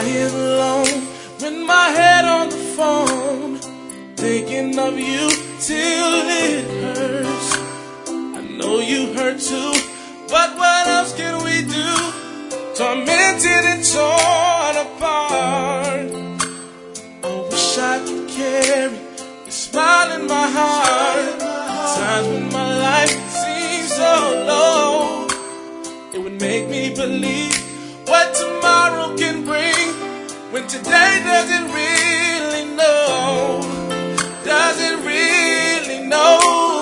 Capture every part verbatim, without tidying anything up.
lying alone with my head on the phone, thinking of you till it hurts. I know you hurt too, but what else can we do? Tormented and torn apart. I wish I could carry a smile in my heart. Times when my life seems so low, it would make me believe what tomorrow can bring, when today doesn't really know, doesn't really know.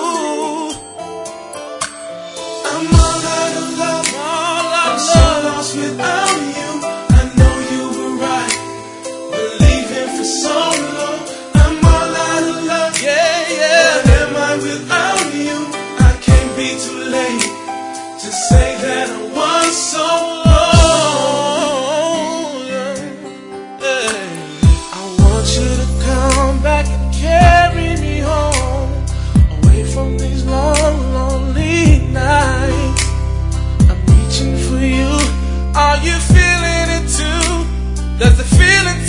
I'm all out of love, all out of love. I'm so lost without you. I know you were right, believing for so long. I'm all out of love, yeah, yeah. What am I without you? I can't be too late to say that I was so long. I want you to come back and carry me home, away from these long, lonely nights. I'm reaching for you. Are you feeling it too? Does the feeling